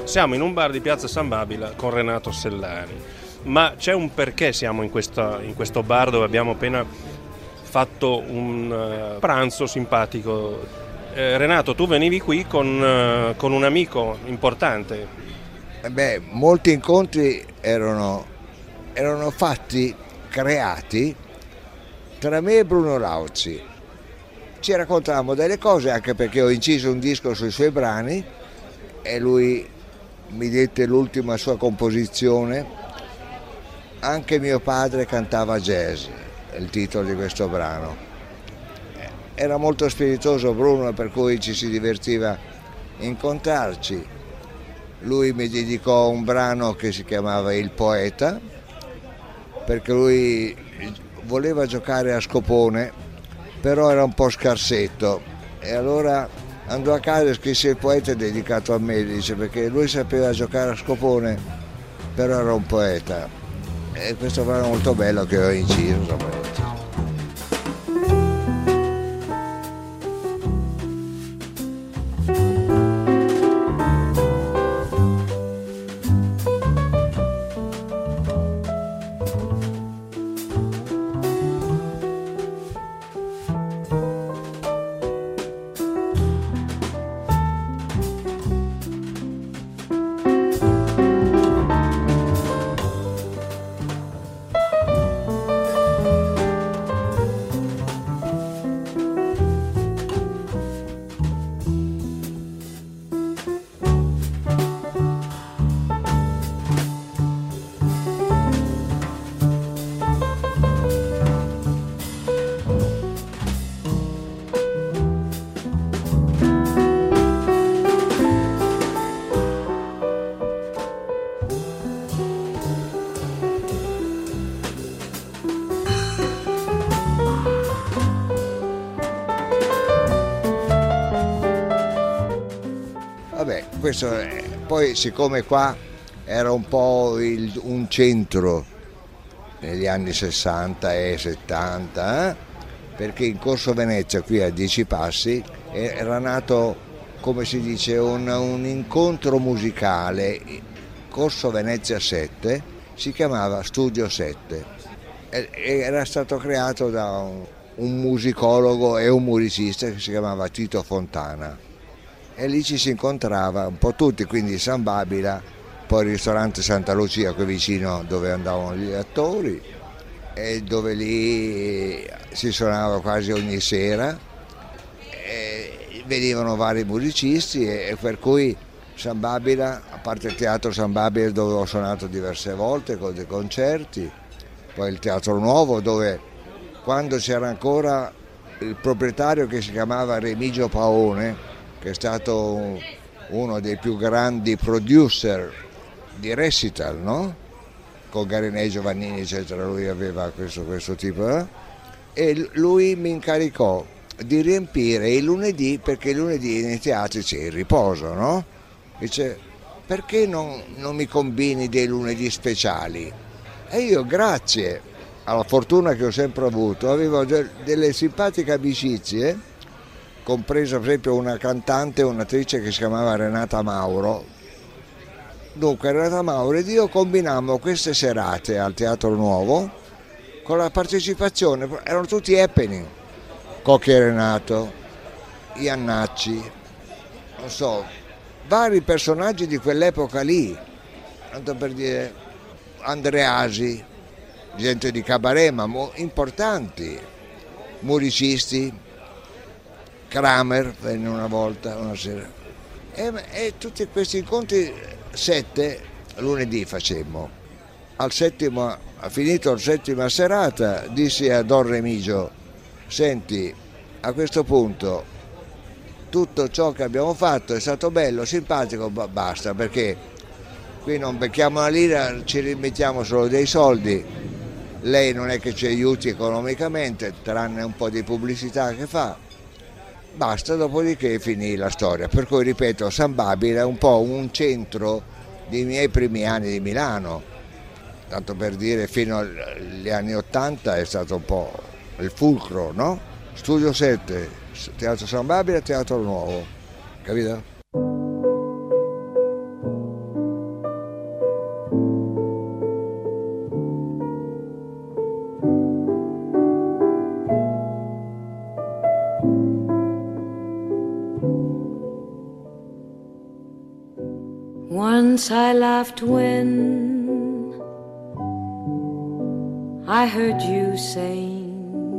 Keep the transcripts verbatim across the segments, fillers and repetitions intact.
Siamo in un bar di Piazza San Babila con Renato Sellani, ma c'è un perché siamo in, questa, in questo bar dove abbiamo appena fatto un uh, pranzo simpatico. Eh, Renato, tu venivi qui con, uh, con un amico importante. Eh beh, molti incontri erano, erano fatti, creati tra me e Bruno Lauzi. Ci raccontavamo delle cose, anche perché ho inciso un disco sui suoi brani e lui mi dette l'ultima sua composizione. Anche mio padre cantava jazz, è il titolo di questo brano. Era molto spiritoso Bruno, per cui ci si divertiva incontrarci. Lui mi dedicò un brano che si chiamava Il Poeta, perché lui voleva giocare a scopone, però era un po' scarsetto, e allora andò a casa e scrisse Il Poeta dedicato a me, dice, perché lui sapeva giocare a scopone, però era un poeta. E questo brano è molto bello che ho inciso. Vabbè, questo è, poi siccome qua era un po' il, un centro negli anni sessanta e settanta, eh? Perché in Corso Venezia, qui a Dieci Passi, era nato, come si dice, un, un incontro musicale. Corso Venezia sette si chiamava Studio sette, e, era stato creato da un, un musicologo e un musicista che si chiamava Tito Fontana. E lì ci si incontrava un po' tutti, quindi San Babila, poi il ristorante Santa Lucia qui vicino dove andavano gli attori, e dove lì si suonava quasi ogni sera, e venivano vari musicisti, e per cui San Babila, a parte il teatro San Babila dove ho suonato diverse volte con dei concerti, poi il Teatro Nuovo dove quando c'era ancora il proprietario che si chiamava Remigio Paone, che è stato uno dei più grandi producer di recital, no? Con Garinei, Giovannini eccetera, lui aveva questo, questo tipo, eh? E lui mi incaricò di riempire il lunedì, perché il lunedì nei teatri c'è il riposo, no? Dice, perché non, non mi combini dei lunedì speciali? E io, grazie alla fortuna che ho sempre avuto, avevo de- delle simpatiche amicizie, compresa per esempio una cantante e un'attrice che si chiamava Renata Mauro. Dunque Renata Mauro ed io combinammo queste serate al Teatro Nuovo con la partecipazione, erano tutti happening, Cocchi e Renato, Iannacci, non so, vari personaggi di quell'epoca lì, tanto per dire Andreasi, gente di cabaret ma importanti, musicisti. Kramer venne una volta, una sera, e, e tutti questi incontri sette lunedì facemmo. Al settimo, ha finito la settima serata, dissi a Don Remigio, senti, a questo punto tutto ciò che abbiamo fatto è stato bello, simpatico, ma basta, perché qui non becchiamo una lira, ci rimettiamo solo dei soldi, lei non è che ci aiuti economicamente, tranne un po' di pubblicità che fa. Basta, dopodiché finì la storia, per cui ripeto, San Babila è un po' un centro dei miei primi anni di Milano, tanto per dire fino agli anni ottanta è stato un po' il fulcro, no? Studio sette, Teatro San Babila, Teatro Nuovo, capito? Once I laughed when I heard you saying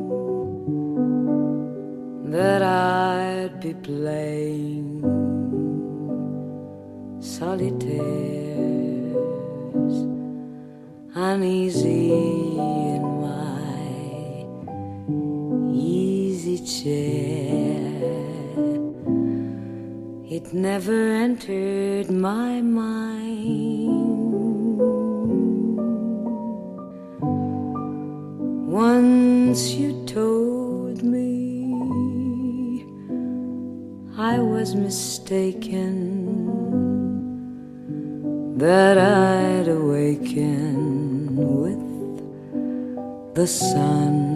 that I'd be playing solitaires, uneasy in my easy chair. It never entered my mind. Once you told me I was mistaken, that I'd awaken with the sun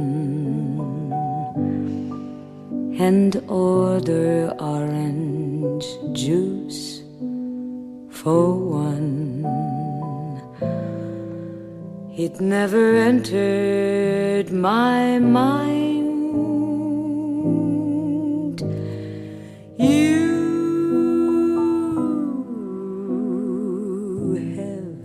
and order orange juice for one. It never entered my mind. You have.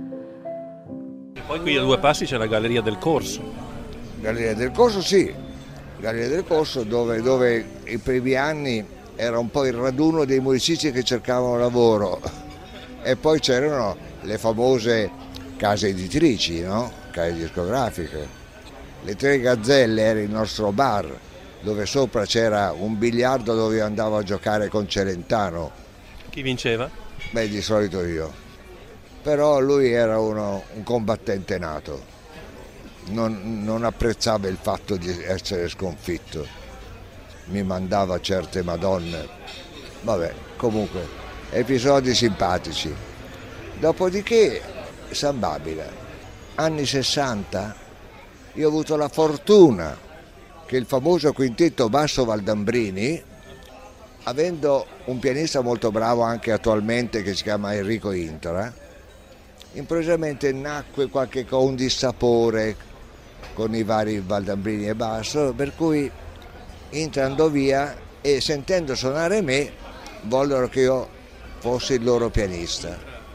E poi qui a due passi c'è la Galleria del Corso. Galleria del Corso, sì. Galleria del Corso dove, dove i primi anni era un po' il raduno dei musicisti che cercavano lavoro e poi c'erano le famose case editrici, no? Case discografiche. Le Tre Gazzelle era il nostro bar dove sopra c'era un biliardo dove io andavo a giocare con Celentano. Chi vinceva? Beh, di solito io, però lui era uno, un combattente nato, non, non apprezzava il fatto di essere sconfitto, mi mandava certe madonne, vabbè, comunque, episodi simpatici. Dopodiché San Babila, anni sessanta, io ho avuto la fortuna che il famoso quintetto Basso Valdambrini, avendo un pianista molto bravo anche attualmente che si chiama Enrico Intra, improvvisamente nacque qualche un dissapore con i vari Valdambrini e Basso, per cui Intra andò via e sentendo suonare me vollero che io fossi il loro pianista,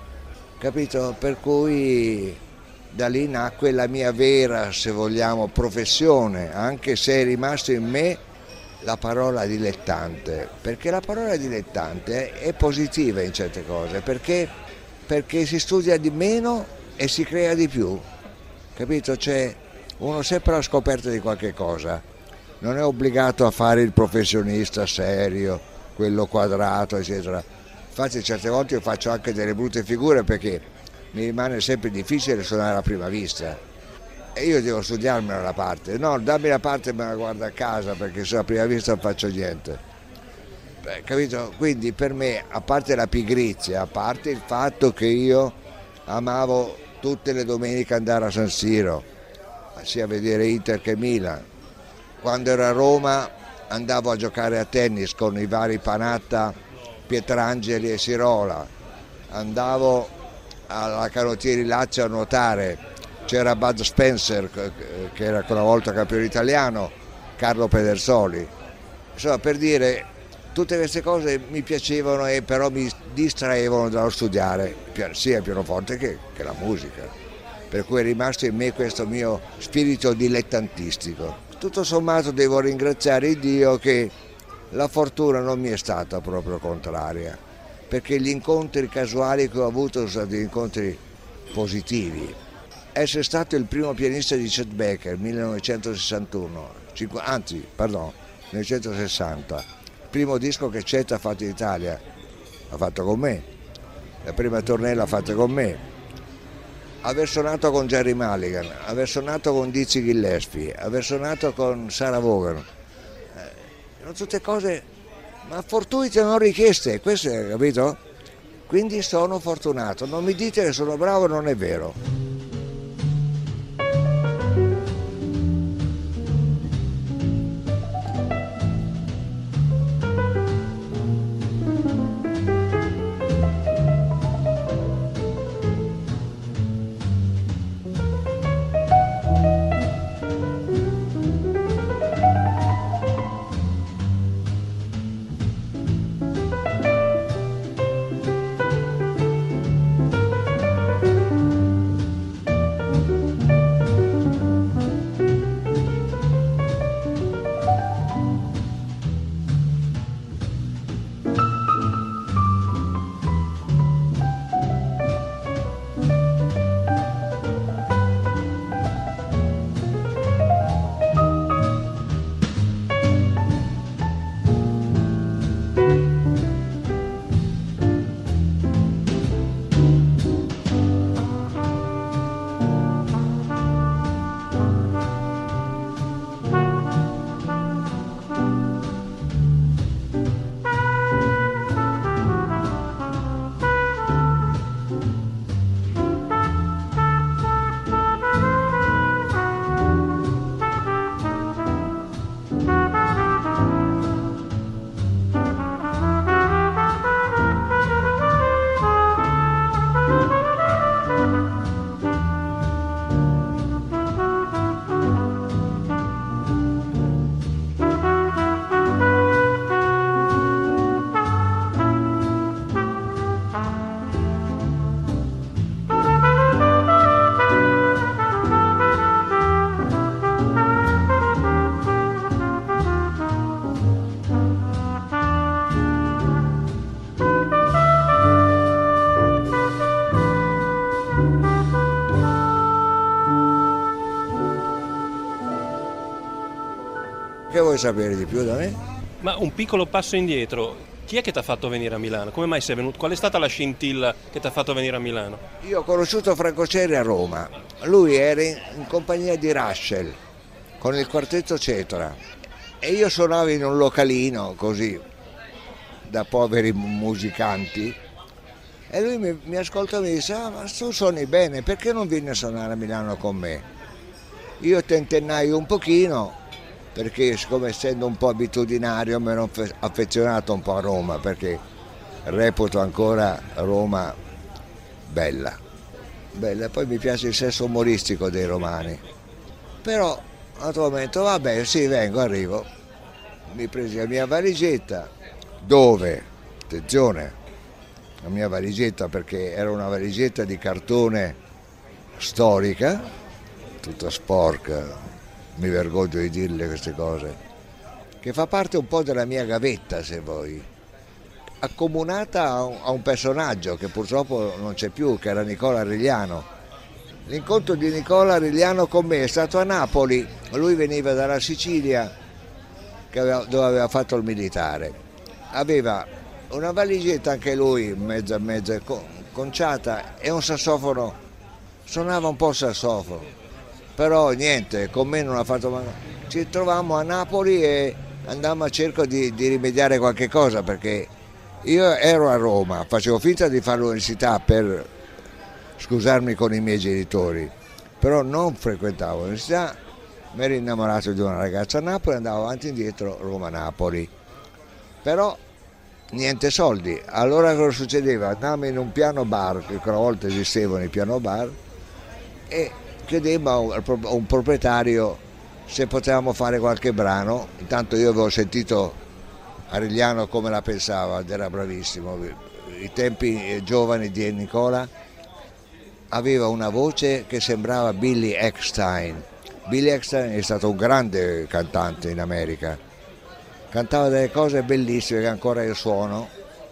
capito? Per cui da lì nacque la mia vera, se vogliamo, professione, anche se è rimasto in me la parola dilettante, perché la parola dilettante è positiva in certe cose, perché, perché si studia di meno e si crea di più, capito? C'è uno sempre alla scoperta di qualche cosa, non è obbligato a fare il professionista serio, quello quadrato, eccetera. Infatti certe volte io faccio anche delle brutte figure perché mi rimane sempre difficile suonare a prima vista e io devo studiarmela la parte, no, dammi la parte e me la guardo a casa perché se a prima vista non faccio niente. Beh, capito? Quindi per me, a parte la pigrizia, a parte il fatto che io amavo tutte le domeniche andare a San Siro, sia a vedere Inter che Milan, quando ero a Roma andavo a giocare a tennis con i vari Panatta, Pietrangeli e Sirola, andavo alla Canottieri Lazio a nuotare, c'era Bud Spencer che era quella volta campione italiano, Carlo Pedersoli, insomma, per dire, tutte queste cose mi piacevano e però mi distraevano dallo studiare sia il pianoforte che, che la musica, per cui è rimasto in me questo mio spirito dilettantistico. Tutto sommato devo ringraziare Dio che la fortuna non mi è stata proprio contraria, perché gli incontri casuali che ho avuto sono stati incontri positivi. Essere stato il primo pianista di Chet Baker millenovecentosessantuno, anzi, pardon, millenovecentosessanta, il primo disco che Chet ha fatto in Italia, l'ha fatto con me, la prima tournée l'ha fatta con me, aver suonato con Jerry Mulligan, aver suonato con Dizzy Gillespie, aver suonato con Sarah Vaughan, eh, sono tutte cose, ma fortuite non richieste, questo è, capito? Quindi sono fortunato, non mi dite che sono bravo, non è vero. vuoi sapere di più da me? Ma un piccolo passo indietro, chi è che ti ha fatto venire a Milano? Come mai sei venuto? Qual è stata la scintilla che ti ha fatto venire a Milano? Io ho conosciuto Franco Cerri a Roma, lui era in, in compagnia di Russell con il quartetto Cetra e io suonavo in un localino così da poveri musicanti e lui mi, mi ascoltò e mi disse: ah, ma tu suoni bene, perché non vieni a suonare a Milano con me? Io tentennai un pochino, perché siccome essendo un po' abitudinario mi ero affezionato un po' a Roma, perché reputo ancora Roma bella, bella. Poi mi piace il senso umoristico dei romani, però naturalmente vabbè, sì, vengo, arrivo, mi presi la mia valigetta, dove, attenzione, la mia valigetta, perché era una valigetta di cartone storica, tutta sporca, mi vergogno di dirle queste cose, che fa parte un po' della mia gavetta, se vuoi, accomunata a un, a un personaggio che purtroppo non c'è più, che era Nicola Rigliano. L'incontro di Nicola Rigliano con me è stato a Napoli, lui veniva dalla Sicilia, che aveva, dove aveva fatto il militare, aveva una valigetta anche lui, mezza mezza conciata, e un sassofono, suonava un po' il sassofono, però niente, con me non ha fatto male. Ci trovammo a Napoli e andammo a cerco di, di rimediare qualche cosa, perché io ero a Roma, facevo finta di fare l'università per scusarmi con i miei genitori, però non frequentavo l'università, mi ero innamorato di una ragazza a Napoli, andavo avanti e indietro Roma-Napoli, però niente soldi. Allora cosa succedeva? Andavamo in un piano bar, che una volta esistevano i piano bar, e chiedemmo a un proprietario se potevamo fare qualche brano. Intanto io avevo sentito Arigliano come la pensava, ed era bravissimo. I tempi giovani di Nicola, aveva una voce che sembrava Billy Eckstine. Billy Eckstine è stato un grande cantante in America, cantava delle cose bellissime che ancora io suono,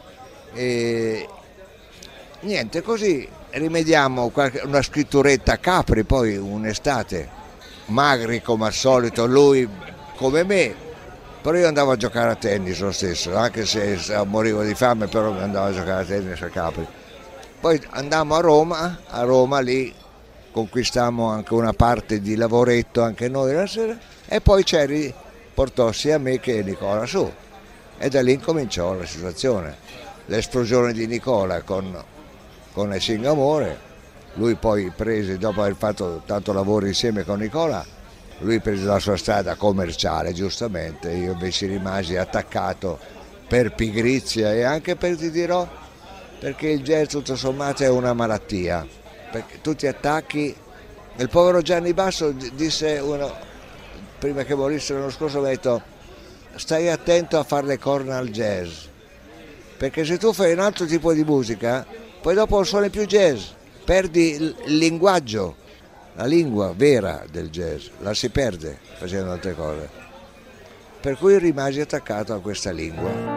e niente, così rimediamo qualche, una scritturetta a Capri, poi un'estate, magri come al solito, lui come me, però io andavo a giocare a tennis lo stesso, anche se morivo di fame, però andavo a giocare a tennis a Capri. Poi andammo a Roma, a Roma lì conquistammo anche una parte di lavoretto anche noi la sera, e poi Cerri portò sia me che Nicola su, e da lì cominciò la situazione, l'esplosione di Nicola con, con Il Singamore. Lui poi prese, dopo aver fatto tanto lavoro insieme con Nicola, lui prese la sua strada commerciale, giustamente, io invece rimasi attaccato per pigrizia e anche per, ti dirò, perché il jazz tutto sommato è una malattia, perché tu ti attacchi. Il povero Gianni Basso disse, uno, prima che morisse l'anno scorso, mi ha detto: stai attento a fare le corna al jazz, perché se tu fai un altro tipo di musica poi dopo non suoni più jazz, perdi il linguaggio, la lingua vera del jazz la si perde facendo altre cose, per cui rimasi attaccato a questa lingua.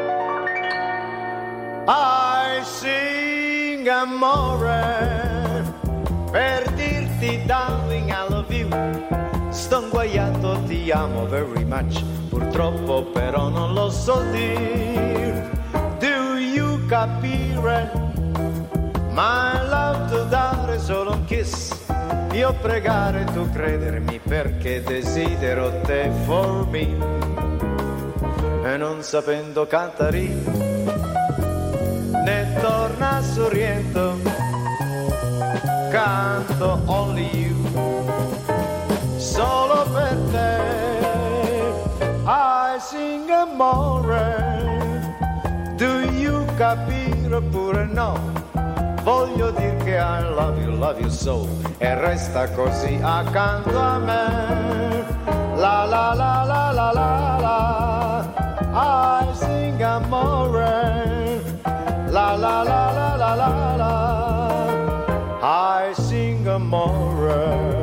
I sing amore per dirti darling I love you, sto inguaiato, ti amo very much, purtroppo però non lo so dir. Do you capire? My love, tu dare solo un kiss, io pregare, tu credermi, perché desidero te for me. E non sapendo cantare ne torna sorriento, canto only you, solo per te. I sing amore, do you capire oppure no? Voglio dire che I love you, love you so, e resta così accanto a me. La la la la la la la, I sing amore, la la la la la la la, I sing amore.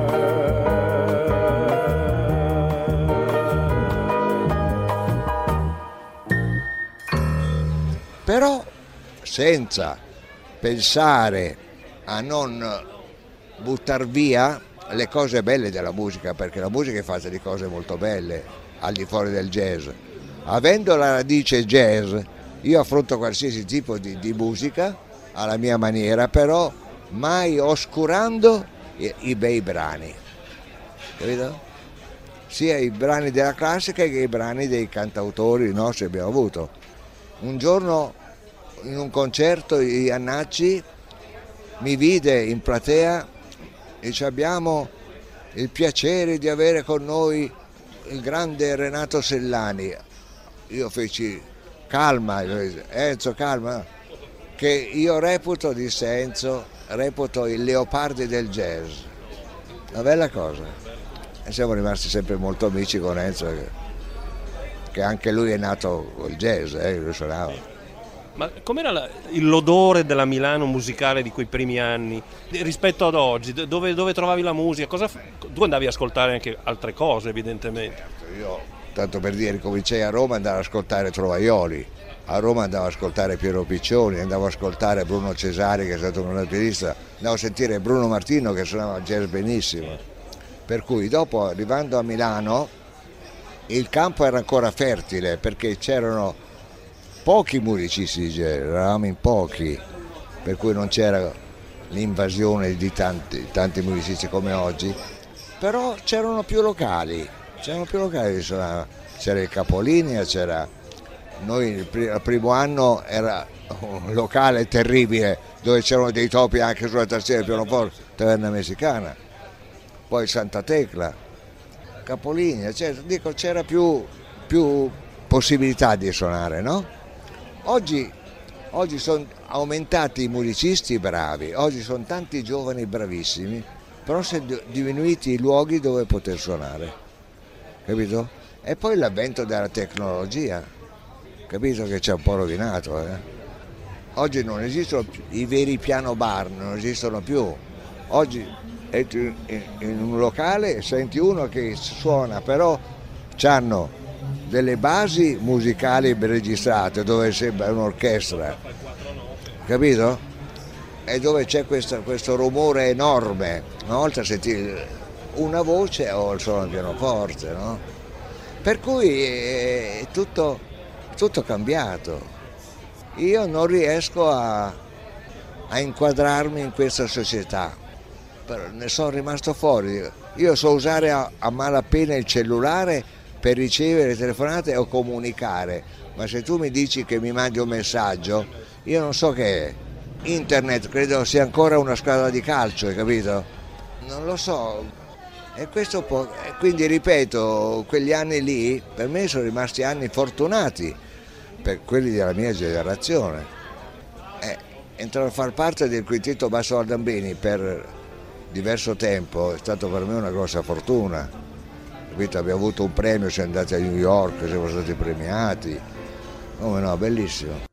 Però senza pensare a non buttar via le cose belle della musica, perché la musica è fatta di cose molto belle. al di fuori del jazz. Avendo la radice jazz, io affronto qualsiasi tipo di, di musica alla mia maniera, però mai oscurando i, i bei brani, capito? Sia i brani della classica che i brani dei cantautori nostri abbiamo avuto. Un giorno in un concerto Iannacci mi vide in platea e dice: abbiamo il piacere di avere con noi il grande Renato Sellani. Io feci: calma Enzo, calma, che io reputo, disse Enzo, reputo il Leopardi del jazz. Una bella cosa. E siamo rimasti sempre molto amici con Enzo, che, che anche lui è nato col jazz, eh, lui suonava. Ma com'era la, l'odore della Milano musicale di quei primi anni rispetto ad oggi? Dove, dove trovavi la musica? Cosa, tu andavi ad ascoltare anche altre cose, evidentemente. Io, tanto per dire, cominciai a Roma, andavo ad ascoltare Trovaioli, a Roma andavo ad ascoltare Piero Piccioni, andavo ad ascoltare Bruno Cesari, che è stato un batterista, andavo a sentire Bruno Martino, che suonava jazz benissimo. Per cui dopo, arrivando a Milano, il campo era ancora fertile, perché c'erano pochi musicisti di jazz, eravamo in pochi, per cui non c'era l'invasione di tanti, tanti musicisti come oggi, però c'erano più locali, c'erano più locali che suonavano. C'era il Capolinea, c'era, noi il, pr- il primo anno era un locale terribile dove c'erano dei topi anche sulla tastiera del pianoforte, Taverna Messicana, poi Santa Tecla, Capolinea, cioè, dico, c'era più, più possibilità di suonare, no? Oggi, oggi sono aumentati i musicisti bravi, oggi sono tanti giovani bravissimi, però sono diminuiti i luoghi dove poter suonare, capito? E poi l'avvento della tecnologia, capito, che ci ha un po' rovinato. Eh? Oggi non esistono più i veri piano bar, non esistono più. Oggi entri in un locale e senti uno che suona, però c'hanno delle basi musicali ben registrate, dove sembra un'orchestra, capito? E dove c'è questo, questo rumore enorme. Una volta sentivi una voce o il suono del pianoforte, no? Per cui è tutto, tutto cambiato. Io non riesco a, a inquadrarmi in questa società, però ne sono rimasto fuori. Io so usare a, a malapena il cellulare per ricevere telefonate o comunicare, ma se tu mi dici che mi mandi un messaggio, io non so che è. Internet credo sia ancora una squadra di calcio, hai capito? Non lo so. E questo può... Quindi ripeto, quegli anni lì per me sono rimasti anni fortunati, per quelli della mia generazione. Eh, entrare a far parte del quintetto Basso Aldambini per diverso tempo è stato per me una grossa fortuna. Abbiamo avuto un premio, siamo andati a New York, siamo stati premiati, come no, bellissimo.